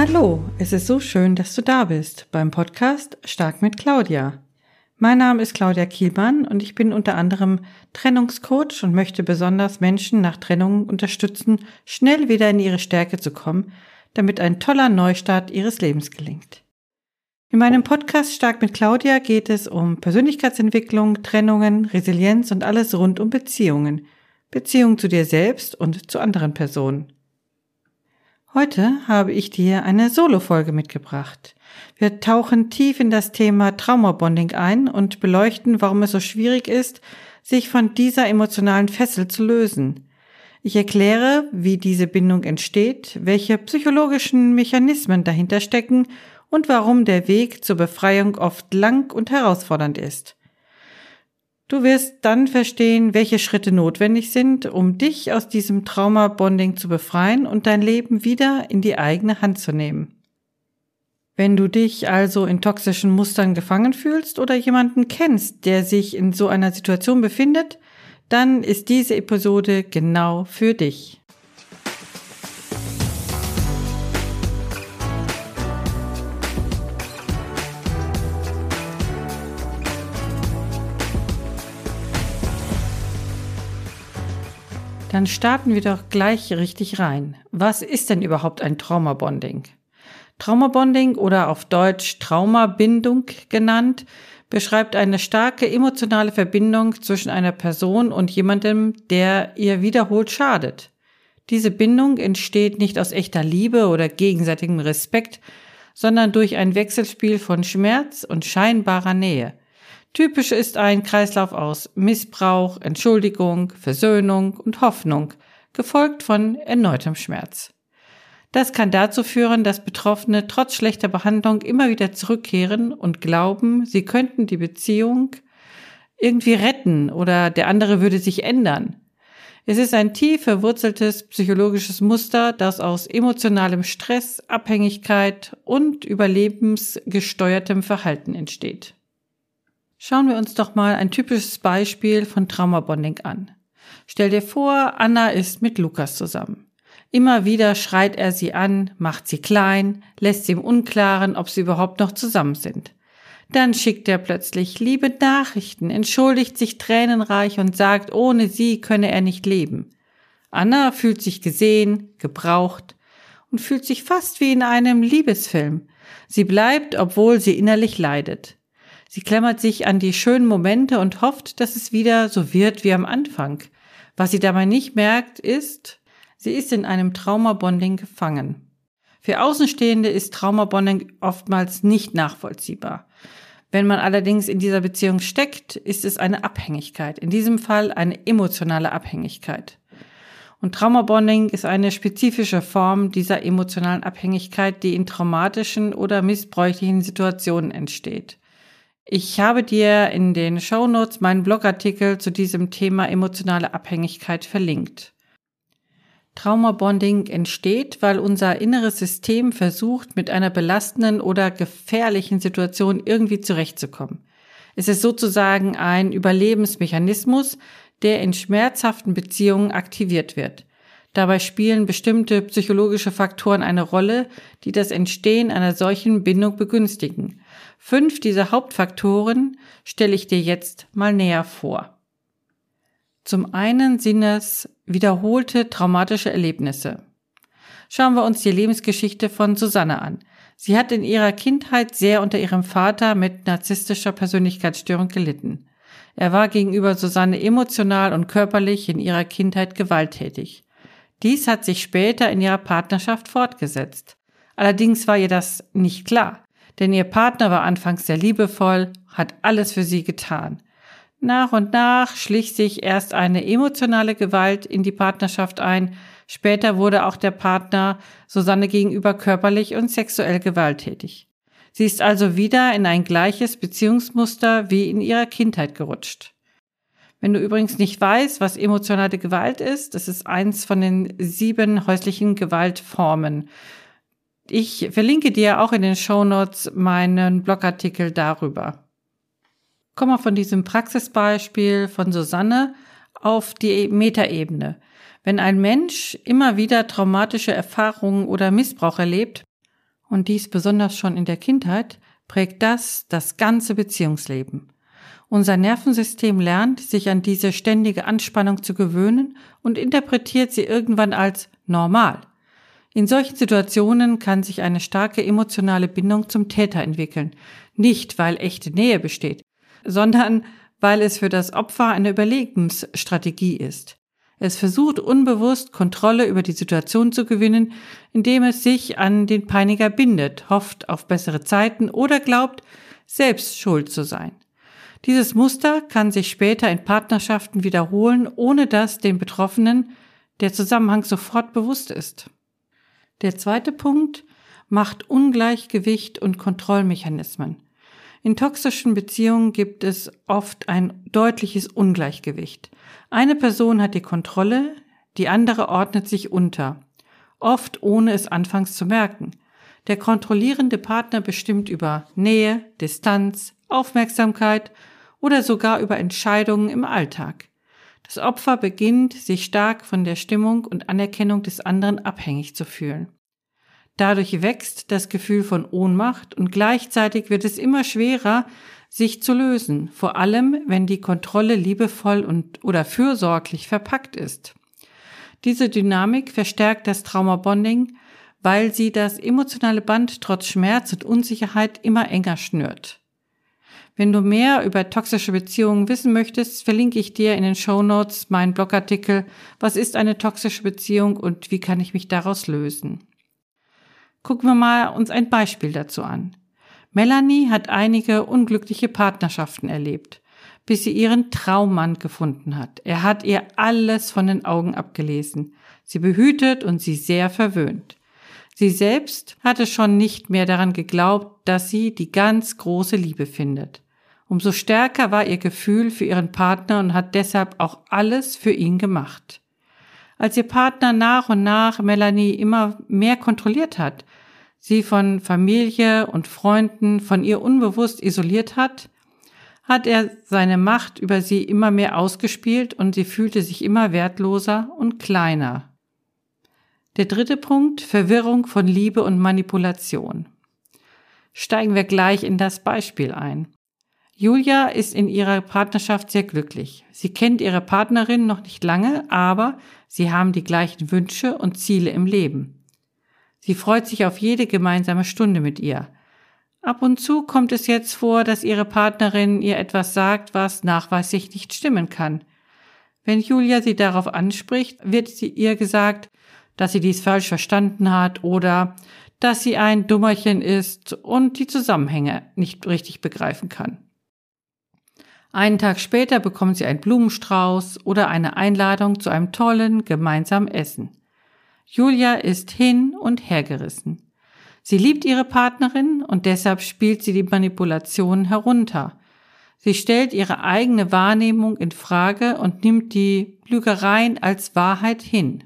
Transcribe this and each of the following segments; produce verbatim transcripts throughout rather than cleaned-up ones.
Hallo, es ist so schön, dass du da bist beim Podcast Stark mit Claudia. Mein Name ist Claudia Kielmann und ich bin unter anderem Trennungscoach und möchte besonders Menschen nach Trennungen unterstützen, schnell wieder in ihre Stärke zu kommen, damit ein toller Neustart ihres Lebens gelingt. In meinem Podcast Stark mit Claudia geht es um Persönlichkeitsentwicklung, Trennungen, Resilienz und alles rund um Beziehungen. Beziehungen zu dir selbst und zu anderen Personen. Heute habe ich dir eine Solo-Folge mitgebracht. Wir tauchen tief in das Thema Traumabonding ein und beleuchten, warum es so schwierig ist, sich von dieser emotionalen Fessel zu lösen. Ich erkläre, wie diese Bindung entsteht, welche psychologischen Mechanismen dahinter stecken und warum der Weg zur Befreiung oft lang und herausfordernd ist. Du wirst dann verstehen, welche Schritte notwendig sind, um dich aus diesem Traumabonding zu befreien und dein Leben wieder in die eigene Hand zu nehmen. Wenn du dich also in toxischen Mustern gefangen fühlst oder jemanden kennst, der sich in so einer Situation befindet, dann ist diese Episode genau für dich. Dann starten wir doch gleich richtig rein. Was ist denn überhaupt ein Traumabonding? Traumabonding oder auf Deutsch Traumabindung genannt, beschreibt eine starke emotionale Verbindung zwischen einer Person und jemandem, der ihr wiederholt schadet. Diese Bindung entsteht nicht aus echter Liebe oder gegenseitigem Respekt, sondern durch ein Wechselspiel von Schmerz und scheinbarer Nähe. Typisch ist ein Kreislauf aus Missbrauch, Entschuldigung, Versöhnung und Hoffnung, gefolgt von erneutem Schmerz. Das kann dazu führen, dass Betroffene trotz schlechter Behandlung immer wieder zurückkehren und glauben, sie könnten die Beziehung irgendwie retten oder der andere würde sich ändern. Es ist ein tief verwurzeltes psychologisches Muster, das aus emotionalem Stress, Abhängigkeit und überlebensgesteuertem Verhalten entsteht. Schauen wir uns doch mal ein typisches Beispiel von Traumabonding an. Stell dir vor, Anna ist mit Lukas zusammen. Immer wieder schreit er sie an, macht sie klein, lässt sie im Unklaren, ob sie überhaupt noch zusammen sind. Dann schickt er plötzlich liebe Nachrichten, entschuldigt sich tränenreich und sagt, ohne sie könne er nicht leben. Anna fühlt sich gesehen, gebraucht und fühlt sich fast wie in einem Liebesfilm. Sie bleibt, obwohl sie innerlich leidet. Sie klammert sich an die schönen Momente und hofft, dass es wieder so wird wie am Anfang. Was sie dabei nicht merkt, ist, sie ist in einem Traumabonding gefangen. Für Außenstehende ist Traumabonding oftmals nicht nachvollziehbar. Wenn man allerdings in dieser Beziehung steckt, ist es eine Abhängigkeit, in diesem Fall eine emotionale Abhängigkeit. Und Traumabonding ist eine spezifische Form dieser emotionalen Abhängigkeit, die in traumatischen oder missbräuchlichen Situationen entsteht. Ich habe dir in den Shownotes meinen Blogartikel zu diesem Thema emotionale Abhängigkeit verlinkt. Traumabonding entsteht, weil unser inneres System versucht, mit einer belastenden oder gefährlichen Situation irgendwie zurechtzukommen. Es ist sozusagen ein Überlebensmechanismus, der in schmerzhaften Beziehungen aktiviert wird. Dabei spielen bestimmte psychologische Faktoren eine Rolle, die das Entstehen einer solchen Bindung begünstigen. Fünf dieser Hauptfaktoren stelle ich dir jetzt mal näher vor. Zum einen sind es wiederholte traumatische Erlebnisse. Schauen wir uns die Lebensgeschichte von Susanne an. Sie hat in ihrer Kindheit sehr unter ihrem Vater mit narzisstischer Persönlichkeitsstörung gelitten. Er war gegenüber Susanne emotional und körperlich in ihrer Kindheit gewalttätig. Dies hat sich später in ihrer Partnerschaft fortgesetzt. Allerdings war ihr das nicht klar, denn ihr Partner war anfangs sehr liebevoll, hat alles für sie getan. Nach und nach schlich sich erst eine emotionale Gewalt in die Partnerschaft ein, später wurde auch der Partner Susanne gegenüber körperlich und sexuell gewalttätig. Sie ist also wieder in ein gleiches Beziehungsmuster wie in ihrer Kindheit gerutscht. Wenn du übrigens nicht weißt, was emotionale Gewalt ist, das ist eins von den sieben häuslichen Gewaltformen. Ich verlinke dir auch in den Shownotes meinen Blogartikel darüber. Kommen wir von diesem Praxisbeispiel von Susanne auf die Metaebene. Wenn ein Mensch immer wieder traumatische Erfahrungen oder Missbrauch erlebt und dies besonders schon in der Kindheit, prägt das das ganze Beziehungsleben. Unser Nervensystem lernt, sich an diese ständige Anspannung zu gewöhnen und interpretiert sie irgendwann als normal. In solchen Situationen kann sich eine starke emotionale Bindung zum Täter entwickeln, nicht weil echte Nähe besteht, sondern weil es für das Opfer eine Überlebensstrategie ist. Es versucht unbewusst, Kontrolle über die Situation zu gewinnen, indem es sich an den Peiniger bindet, hofft auf bessere Zeiten oder glaubt, selbst schuld zu sein. Dieses Muster kann sich später in Partnerschaften wiederholen, ohne dass den Betroffenen der Zusammenhang sofort bewusst ist. Der zweite Punkt: Machtungleichgewicht und Kontrollmechanismen. In toxischen Beziehungen gibt es oft ein deutliches Ungleichgewicht. Eine Person hat die Kontrolle, die andere ordnet sich unter, oft ohne es anfangs zu merken. Der kontrollierende Partner bestimmt über Nähe, Distanz, Aufmerksamkeit oder sogar über Entscheidungen im Alltag. Das Opfer beginnt, sich stark von der Stimmung und Anerkennung des anderen abhängig zu fühlen. Dadurch wächst das Gefühl von Ohnmacht und gleichzeitig wird es immer schwerer, sich zu lösen, vor allem wenn die Kontrolle liebevoll und oder fürsorglich verpackt ist. Diese Dynamik verstärkt das Traumabonding, weil sie das emotionale Band trotz Schmerz und Unsicherheit immer enger schnürt. Wenn du mehr über toxische Beziehungen wissen möchtest, verlinke ich dir in den Shownotes meinen Blogartikel „Was ist eine toxische Beziehung und wie kann ich mich daraus lösen?" Gucken wir mal uns ein Beispiel dazu an. Melanie hat einige unglückliche Partnerschaften erlebt, bis sie ihren Traummann gefunden hat. Er hat ihr alles von den Augen abgelesen, sie behütet und sie sehr verwöhnt. Sie selbst hatte schon nicht mehr daran geglaubt, dass sie die ganz große Liebe findet. Umso stärker war ihr Gefühl für ihren Partner und hat deshalb auch alles für ihn gemacht. Als ihr Partner nach und nach Melanie immer mehr kontrolliert hat, sie von Familie und Freunden von ihr unbewusst isoliert hat, hat er seine Macht über sie immer mehr ausgespielt und sie fühlte sich immer wertloser und kleiner. Der dritte Punkt: Verwirrung von Liebe und Manipulation. Steigen wir gleich in das Beispiel ein. Julia ist in ihrer Partnerschaft sehr glücklich. Sie kennt ihre Partnerin noch nicht lange, aber sie haben die gleichen Wünsche und Ziele im Leben. Sie freut sich auf jede gemeinsame Stunde mit ihr. Ab und zu kommt es jetzt vor, dass ihre Partnerin ihr etwas sagt, was nachweislich nicht stimmen kann. Wenn Julia sie darauf anspricht, wird sie ihr gesagt, dass sie dies falsch verstanden hat oder dass sie ein Dummerchen ist und die Zusammenhänge nicht richtig begreifen kann. Einen Tag später bekommt sie einen Blumenstrauß oder eine Einladung zu einem tollen gemeinsamen Essen. Julia ist hin und hergerissen. Sie liebt ihre Partnerin und deshalb spielt sie die Manipulation herunter. Sie stellt ihre eigene Wahrnehmung in Frage und nimmt die Lügereien als Wahrheit hin.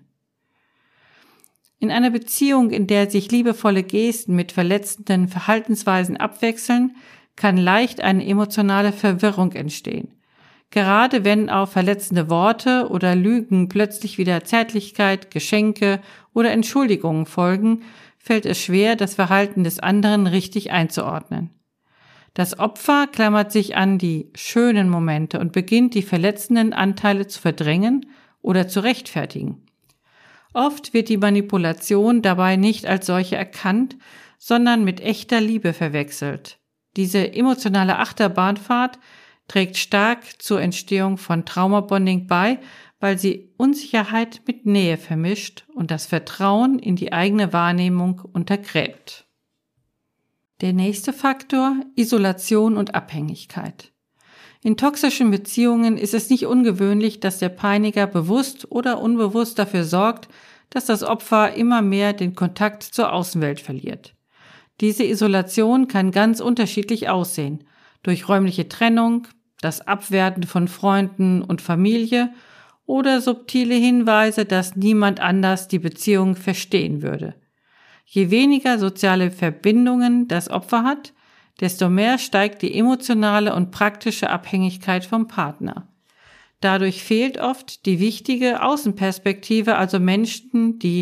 In einer Beziehung, in der sich liebevolle Gesten mit verletzenden Verhaltensweisen abwechseln, kann leicht eine emotionale Verwirrung entstehen. Gerade wenn auf verletzende Worte oder Lügen plötzlich wieder Zärtlichkeit, Geschenke oder Entschuldigungen folgen, fällt es schwer, das Verhalten des anderen richtig einzuordnen. Das Opfer klammert sich an die schönen Momente und beginnt, die verletzenden Anteile zu verdrängen oder zu rechtfertigen. Oft wird die Manipulation dabei nicht als solche erkannt, sondern mit echter Liebe verwechselt. Diese emotionale Achterbahnfahrt trägt stark zur Entstehung von Traumabonding bei, weil sie Unsicherheit mit Nähe vermischt und das Vertrauen in die eigene Wahrnehmung untergräbt. Der nächste Faktor: Isolation und Abhängigkeit. In toxischen Beziehungen ist es nicht ungewöhnlich, dass der Peiniger bewusst oder unbewusst dafür sorgt, dass das Opfer immer mehr den Kontakt zur Außenwelt verliert. Diese Isolation kann ganz unterschiedlich aussehen: durch räumliche Trennung, das Abwerten von Freunden und Familie oder subtile Hinweise, dass niemand anders die Beziehung verstehen würde. Je weniger soziale Verbindungen das Opfer hat, desto mehr steigt die emotionale und praktische Abhängigkeit vom Partner. Dadurch fehlt oft die wichtige Außenperspektive, also Menschen, die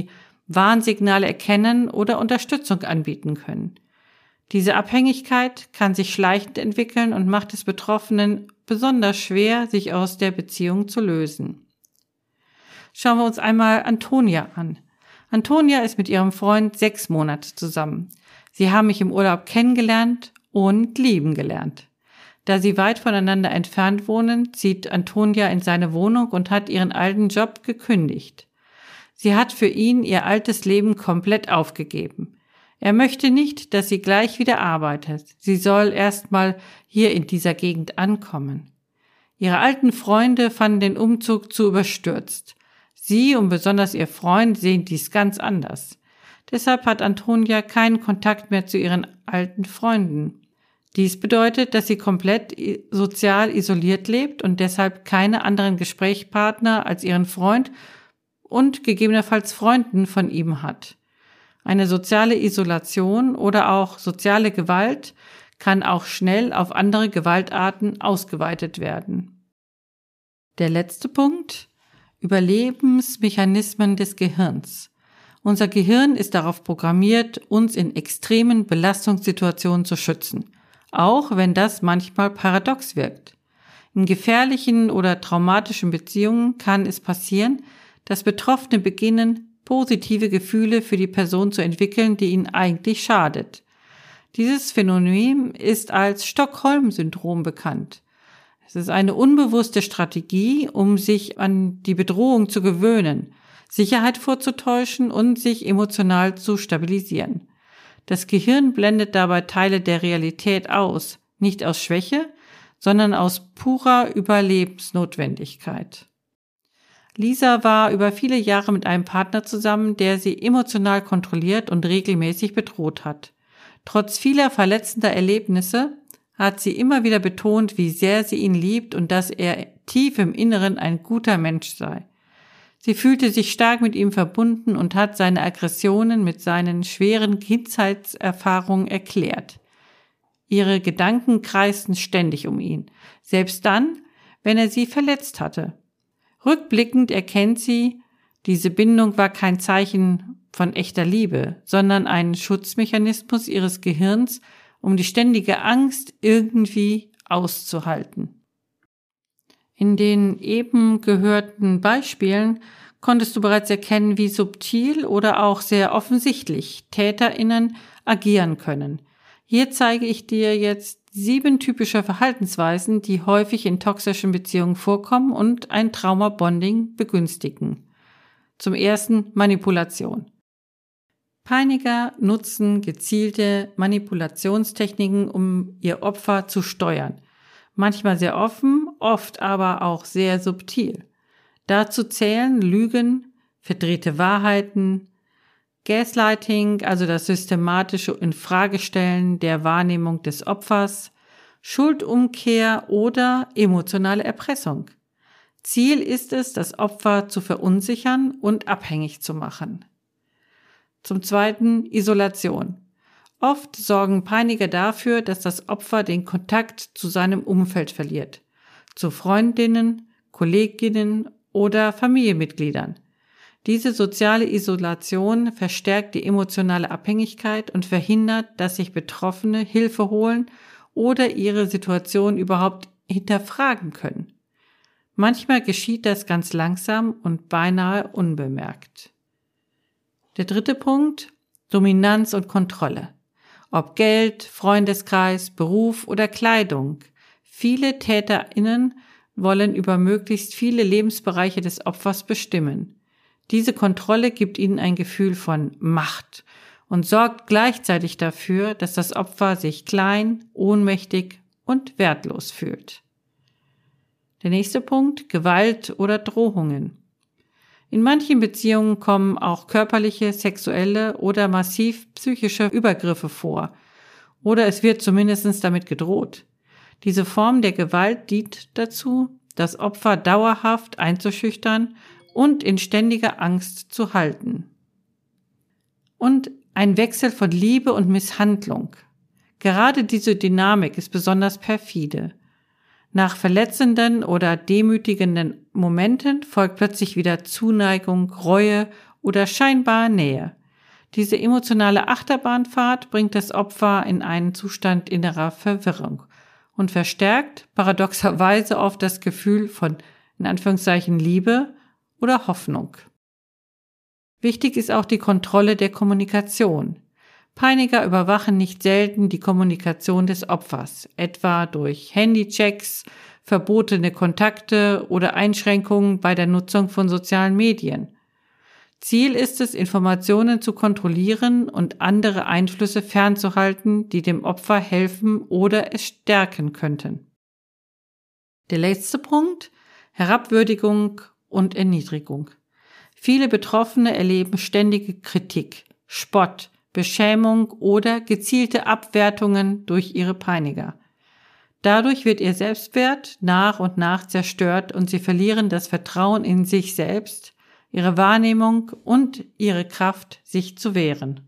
Warnsignale erkennen oder Unterstützung anbieten können. Diese Abhängigkeit kann sich schleichend entwickeln und macht es Betroffenen besonders schwer, sich aus der Beziehung zu lösen. Schauen wir uns einmal Antonia an. Antonia ist mit ihrem Freund sechs Monate zusammen. Sie haben mich im Urlaub kennengelernt und lieben gelernt. Da sie weit voneinander entfernt wohnen, zieht Antonia in seine Wohnung und hat ihren alten Job gekündigt. Sie hat für ihn ihr altes Leben komplett aufgegeben. Er möchte nicht, dass sie gleich wieder arbeitet. Sie soll erstmal hier in dieser Gegend ankommen. Ihre alten Freunde fanden den Umzug zu überstürzt. Sie und besonders ihr Freund sehen dies ganz anders. Deshalb hat Antonia keinen Kontakt mehr zu ihren alten Freunden. Dies bedeutet, dass sie komplett sozial isoliert lebt und deshalb keine anderen Gesprächspartner als ihren Freund und gegebenenfalls Freunden von ihm hat. Eine soziale Isolation oder auch soziale Gewalt kann auch schnell auf andere Gewaltarten ausgeweitet werden. Der letzte Punkt: Überlebensmechanismen des Gehirns. Unser Gehirn ist darauf programmiert, uns in extremen Belastungssituationen zu schützen, auch wenn das manchmal paradox wirkt. In gefährlichen oder traumatischen Beziehungen kann es passieren, dass Betroffene beginnen, positive Gefühle für die Person zu entwickeln, die ihnen eigentlich schadet. Dieses Phänomen ist als Stockholm-Syndrom bekannt. Es ist eine unbewusste Strategie, um sich an die Bedrohung zu gewöhnen, Sicherheit vorzutäuschen und sich emotional zu stabilisieren. Das Gehirn blendet dabei Teile der Realität aus, nicht aus Schwäche, sondern aus purer Überlebensnotwendigkeit. Lisa war über viele Jahre mit einem Partner zusammen, der sie emotional kontrolliert und regelmäßig bedroht hat. Trotz vieler verletzender Erlebnisse hat sie immer wieder betont, wie sehr sie ihn liebt und dass er tief im Inneren ein guter Mensch sei. Sie fühlte sich stark mit ihm verbunden und hat seine Aggressionen mit seinen schweren Kindheitserfahrungen erklärt. Ihre Gedanken kreisten ständig um ihn, selbst dann, wenn er sie verletzt hatte. Rückblickend erkennt sie, diese Bindung war kein Zeichen von echter Liebe, sondern ein Schutzmechanismus ihres Gehirns, um die ständige Angst irgendwie auszuhalten. In den eben gehörten Beispielen konntest du bereits erkennen, wie subtil oder auch sehr offensichtlich TäterInnen agieren können. Hier zeige ich dir jetzt sieben typische Verhaltensweisen, die häufig in toxischen Beziehungen vorkommen und ein Traumabonding begünstigen. Zum ersten Manipulation. Peiniger nutzen gezielte Manipulationstechniken, um ihr Opfer zu steuern. Manchmal sehr offen, oft aber auch sehr subtil. Dazu zählen Lügen, verdrehte Wahrheiten, Gaslighting, also das systematische Infragestellen der Wahrnehmung des Opfers, Schuldumkehr oder emotionale Erpressung. Ziel ist es, das Opfer zu verunsichern und abhängig zu machen. Zum zweiten Isolation. Oft sorgen Peiniger dafür, dass das Opfer den Kontakt zu seinem Umfeld verliert, zu Freundinnen, Kolleginnen oder Familienmitgliedern. Diese soziale Isolation verstärkt die emotionale Abhängigkeit und verhindert, dass sich Betroffene Hilfe holen oder ihre Situation überhaupt hinterfragen können. Manchmal geschieht das ganz langsam und beinahe unbemerkt. Der dritte Punkt: Dominanz und Kontrolle. Ob Geld, Freundeskreis, Beruf oder Kleidung. Viele TäterInnen wollen über möglichst viele Lebensbereiche des Opfers bestimmen. Diese Kontrolle gibt ihnen ein Gefühl von Macht und sorgt gleichzeitig dafür, dass das Opfer sich klein, ohnmächtig und wertlos fühlt. Der nächste Punkt: Gewalt oder Drohungen. In manchen Beziehungen kommen auch körperliche, sexuelle oder massiv psychische Übergriffe vor. Oder es wird zumindest damit gedroht. Diese Form der Gewalt dient dazu, das Opfer dauerhaft einzuschüchtern und in ständiger Angst zu halten. Und ein Wechsel von Liebe und Misshandlung. Gerade diese Dynamik ist besonders perfide. Nach verletzenden oder demütigenden Momenten folgt plötzlich wieder Zuneigung, Reue oder scheinbar Nähe. Diese emotionale Achterbahnfahrt bringt das Opfer in einen Zustand innerer Verwirrung und verstärkt paradoxerweise oft das Gefühl von, in Anführungszeichen, Liebe oder Hoffnung. Wichtig ist auch die Kontrolle der Kommunikation. Peiniger überwachen nicht selten die Kommunikation des Opfers, etwa durch Handychecks, verbotene Kontakte oder Einschränkungen bei der Nutzung von sozialen Medien. Ziel ist es, Informationen zu kontrollieren und andere Einflüsse fernzuhalten, die dem Opfer helfen oder es stärken könnten. Der letzte Punkt: Herabwürdigung und Erniedrigung. Viele Betroffene erleben ständige Kritik, Spott, Beschämung oder gezielte Abwertungen durch ihre Peiniger. Dadurch wird ihr Selbstwert nach und nach zerstört und sie verlieren das Vertrauen in sich selbst, ihre Wahrnehmung und ihre Kraft, sich zu wehren.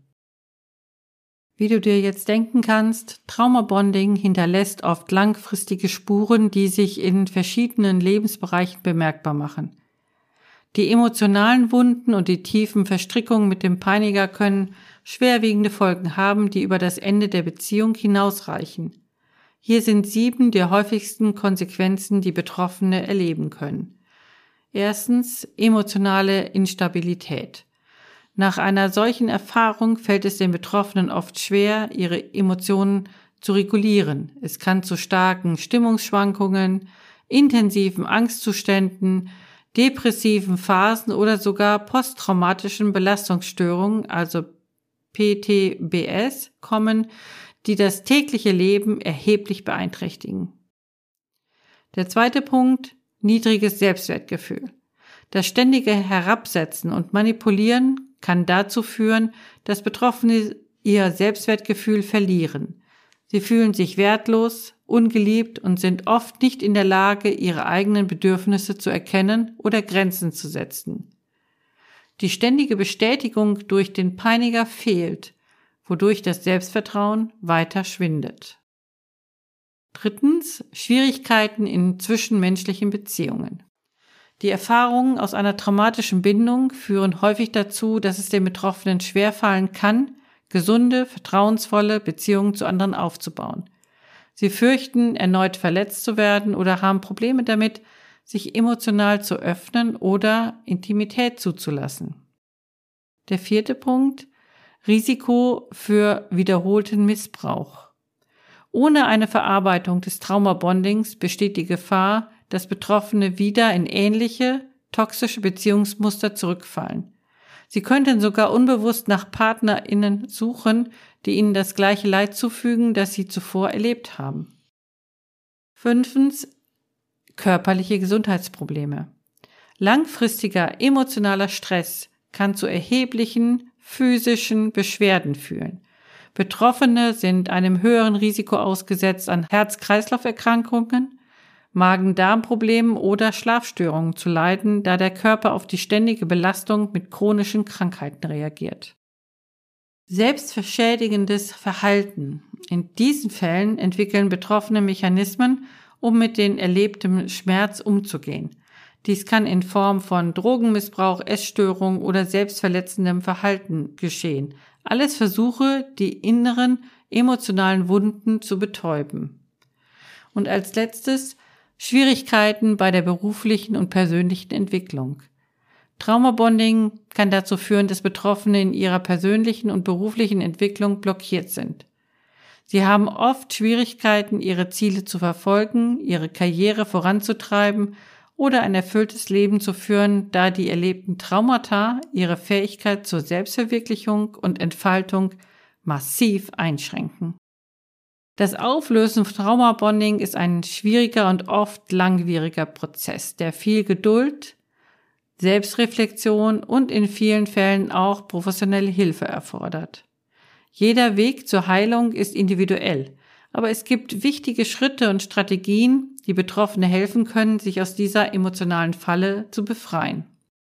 Wie du dir jetzt denken kannst, Traumabonding hinterlässt oft langfristige Spuren, die sich in verschiedenen Lebensbereichen bemerkbar machen. Die emotionalen Wunden und die tiefen Verstrickungen mit dem Peiniger können schwerwiegende Folgen haben, die über das Ende der Beziehung hinausreichen. Hier sind sieben der häufigsten Konsequenzen, die Betroffene erleben können. Erstens, emotionale Instabilität. Nach einer solchen Erfahrung fällt es den Betroffenen oft schwer, ihre Emotionen zu regulieren. Es kann zu starken Stimmungsschwankungen, intensiven Angstzuständen, depressiven Phasen oder sogar posttraumatischen Belastungsstörungen, also P T B S, kommen, die das tägliche Leben erheblich beeinträchtigen. Der zweite Punkt: niedriges Selbstwertgefühl. Das ständige Herabsetzen und Manipulieren kann dazu führen, dass Betroffene ihr Selbstwertgefühl verlieren. Sie fühlen sich wertlos, ungeliebt und sind oft nicht in der Lage, ihre eigenen Bedürfnisse zu erkennen oder Grenzen zu setzen. Die ständige Bestätigung durch den Peiniger fehlt, wodurch das Selbstvertrauen weiter schwindet. Drittens, Schwierigkeiten in zwischenmenschlichen Beziehungen. Die Erfahrungen aus einer traumatischen Bindung führen häufig dazu, dass es den Betroffenen schwerfallen kann, gesunde, vertrauensvolle Beziehungen zu anderen aufzubauen. Sie fürchten, erneut verletzt zu werden oder haben Probleme damit, sich emotional zu öffnen oder Intimität zuzulassen. Der vierte Punkt: Risiko für wiederholten Missbrauch. Ohne eine Verarbeitung des Traumabondings besteht die Gefahr, dass Betroffene wieder in ähnliche, toxische Beziehungsmuster zurückfallen. Sie könnten sogar unbewusst nach PartnerInnen suchen, die ihnen das gleiche Leid zufügen, das sie zuvor erlebt haben. Fünftens, körperliche Gesundheitsprobleme. Langfristiger emotionaler Stress kann zu erheblichen physischen Beschwerden führen. Betroffene sind einem höheren Risiko ausgesetzt, an Herz-Kreislauf-Erkrankungen, Magen-Darm-Problemen oder Schlafstörungen zu leiden, da der Körper auf die ständige Belastung mit chronischen Krankheiten reagiert. Selbstverschädigendes Verhalten. In diesen Fällen entwickeln Betroffene Mechanismen, um mit dem erlebten Schmerz umzugehen. Dies kann in Form von Drogenmissbrauch, Essstörung oder selbstverletzendem Verhalten geschehen. Alles Versuche, die inneren emotionalen Wunden zu betäuben. Und als letztes Schwierigkeiten bei der beruflichen und persönlichen Entwicklung. Traumabonding kann dazu führen, dass Betroffene in ihrer persönlichen und beruflichen Entwicklung blockiert sind. Sie haben oft Schwierigkeiten, ihre Ziele zu verfolgen, ihre Karriere voranzutreiben oder ein erfülltes Leben zu führen, da die erlebten Traumata ihre Fähigkeit zur Selbstverwirklichung und Entfaltung massiv einschränken. Das Auflösen von Traumabonding ist ein schwieriger und oft langwieriger Prozess, der viel Geduld, Selbstreflexion und in vielen Fällen auch professionelle Hilfe erfordert. Jeder Weg zur Heilung ist individuell, aber es gibt wichtige Schritte und Strategien, die Betroffene helfen können, sich aus dieser emotionalen Falle zu befreien.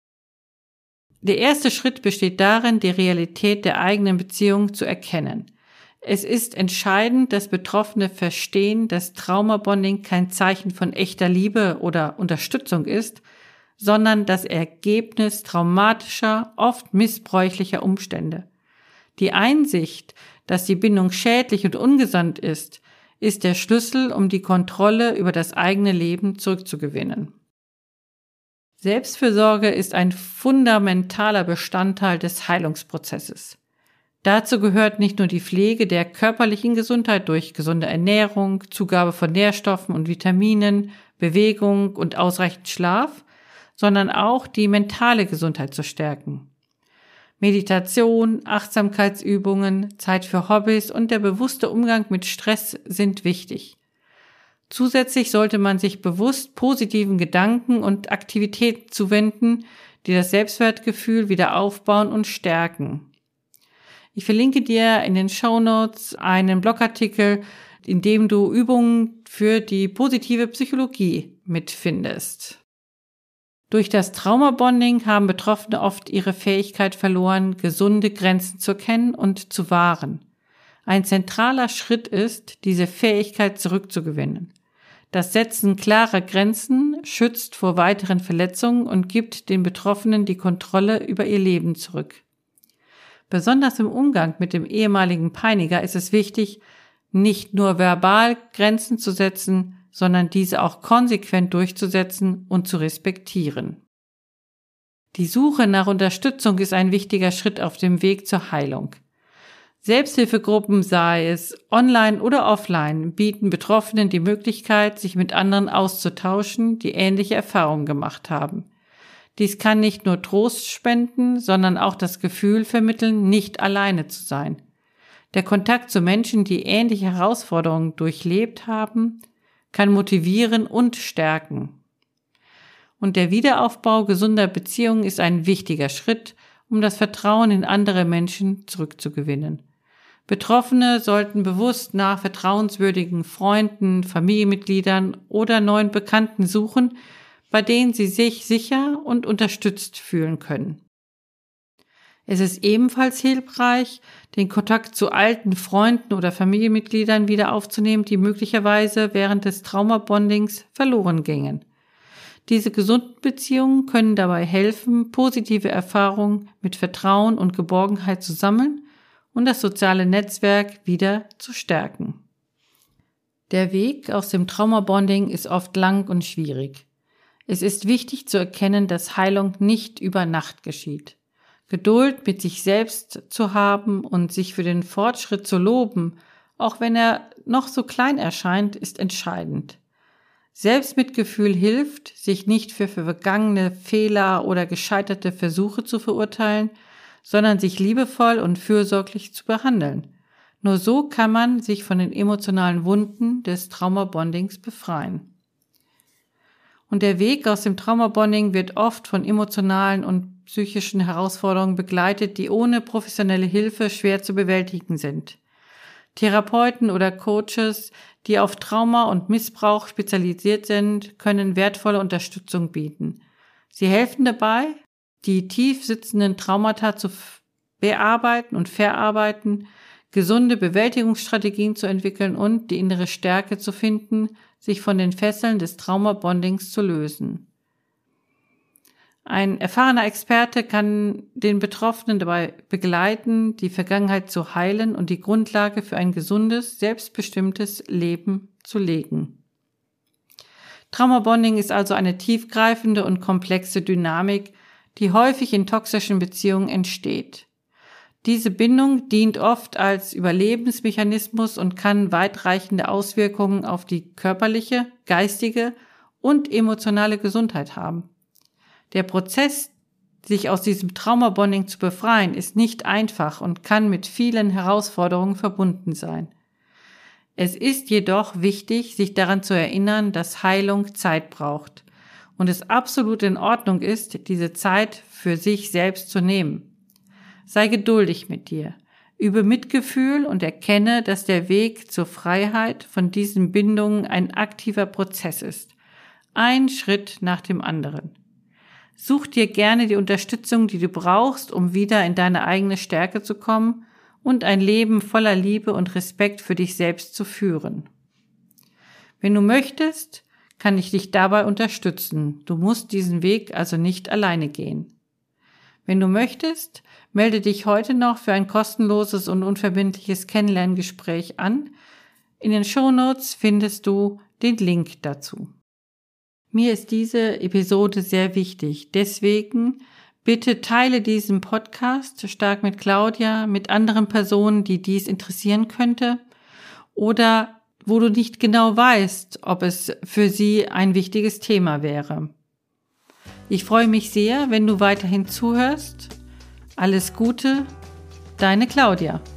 Der erste Schritt besteht darin, die Realität der eigenen Beziehung zu erkennen. Es ist entscheidend, dass Betroffene verstehen, dass Traumabonding kein Zeichen von echter Liebe oder Unterstützung ist, sondern das Ergebnis traumatischer, oft missbräuchlicher Umstände. Die Einsicht, dass die Bindung schädlich und ungesund ist, ist der Schlüssel, um die Kontrolle über das eigene Leben zurückzugewinnen. Selbstfürsorge ist ein fundamentaler Bestandteil des Heilungsprozesses. Dazu gehört nicht nur die Pflege der körperlichen Gesundheit durch gesunde Ernährung, Zugabe von Nährstoffen und Vitaminen, Bewegung und ausreichend Schlaf, sondern auch die mentale Gesundheit zu stärken. Meditation, Achtsamkeitsübungen, Zeit für Hobbys und der bewusste Umgang mit Stress sind wichtig. Zusätzlich sollte man sich bewusst positiven Gedanken und Aktivitäten zuwenden, die das Selbstwertgefühl wieder aufbauen und stärken. Ich verlinke dir in den Shownotes einen Blogartikel, in dem du Übungen für die positive Psychologie mitfindest. Durch das Traumabonding haben Betroffene oft ihre Fähigkeit verloren, gesunde Grenzen zu kennen und zu wahren. Ein zentraler Schritt ist, diese Fähigkeit zurückzugewinnen. Das Setzen klarer Grenzen schützt vor weiteren Verletzungen und gibt den Betroffenen die Kontrolle über ihr Leben zurück. Besonders im Umgang mit dem ehemaligen Peiniger ist es wichtig, nicht nur verbal Grenzen zu setzen, sondern diese auch konsequent durchzusetzen und zu respektieren. Die Suche nach Unterstützung ist ein wichtiger Schritt auf dem Weg zur Heilung. Selbsthilfegruppen, sei es online oder offline, bieten Betroffenen die Möglichkeit, sich mit anderen auszutauschen, die ähnliche Erfahrungen gemacht haben. Dies kann nicht nur Trost spenden, sondern auch das Gefühl vermitteln, nicht alleine zu sein. Der Kontakt zu Menschen, die ähnliche Herausforderungen durchlebt haben, kann motivieren und stärken. Und der Wiederaufbau gesunder Beziehungen ist ein wichtiger Schritt, um das Vertrauen in andere Menschen zurückzugewinnen. Betroffene sollten bewusst nach vertrauenswürdigen Freunden, Familienmitgliedern oder neuen Bekannten suchen, bei denen sie sich sicher und unterstützt fühlen können. Es ist ebenfalls hilfreich, den Kontakt zu alten Freunden oder Familienmitgliedern wieder aufzunehmen, die möglicherweise während des Traumabondings verloren gingen. Diese gesunden Beziehungen können dabei helfen, positive Erfahrungen mit Vertrauen und Geborgenheit zu sammeln und das soziale Netzwerk wieder zu stärken. Der Weg aus dem Traumabonding ist oft lang und schwierig. Es ist wichtig zu erkennen, dass Heilung nicht über Nacht geschieht. Geduld mit sich selbst zu haben und sich für den Fortschritt zu loben, auch wenn er noch so klein erscheint, ist entscheidend. Selbstmitgefühl hilft, sich nicht für vergangene Fehler oder gescheiterte Versuche zu verurteilen, sondern sich liebevoll und fürsorglich zu behandeln. Nur so kann man sich von den emotionalen Wunden des Traumabondings befreien. Und der Weg aus dem Traumabonding wird oft von emotionalen und psychischen Herausforderungen begleitet, die ohne professionelle Hilfe schwer zu bewältigen sind. Therapeuten oder Coaches, die auf Trauma und Missbrauch spezialisiert sind, können wertvolle Unterstützung bieten. Sie helfen dabei, die tief sitzenden Traumata zu bearbeiten und verarbeiten, gesunde Bewältigungsstrategien zu entwickeln und die innere Stärke zu finden, sich von den Fesseln des Traumabondings zu lösen. Ein erfahrener Experte kann den Betroffenen dabei begleiten, die Vergangenheit zu heilen und die Grundlage für ein gesundes, selbstbestimmtes Leben zu legen. Traumabonding ist also eine tiefgreifende und komplexe Dynamik, die häufig in toxischen Beziehungen entsteht. Diese Bindung dient oft als Überlebensmechanismus und kann weitreichende Auswirkungen auf die körperliche, geistige und emotionale Gesundheit haben. Der Prozess, sich aus diesem Traumabonding zu befreien, ist nicht einfach und kann mit vielen Herausforderungen verbunden sein. Es ist jedoch wichtig, sich daran zu erinnern, dass Heilung Zeit braucht und es absolut in Ordnung ist, diese Zeit für sich selbst zu nehmen. Sei geduldig mit dir, übe Mitgefühl und erkenne, dass der Weg zur Freiheit von diesen Bindungen ein aktiver Prozess ist, ein Schritt nach dem anderen. Such dir gerne die Unterstützung, die du brauchst, um wieder in deine eigene Stärke zu kommen und ein Leben voller Liebe und Respekt für dich selbst zu führen. Wenn du möchtest, kann ich dich dabei unterstützen. Du musst diesen Weg also nicht alleine gehen. Wenn du möchtest, melde dich heute noch für ein kostenloses und unverbindliches Kennenlerngespräch an. In den Shownotes findest du den Link dazu. Mir ist diese Episode sehr wichtig, deswegen bitte teile diesen Podcast Stark mit Claudia mit anderen Personen, die dies interessieren könnte oder wo du nicht genau weißt, ob es für sie ein wichtiges Thema wäre. Ich freue mich sehr, wenn du weiterhin zuhörst. Alles Gute, deine Claudia.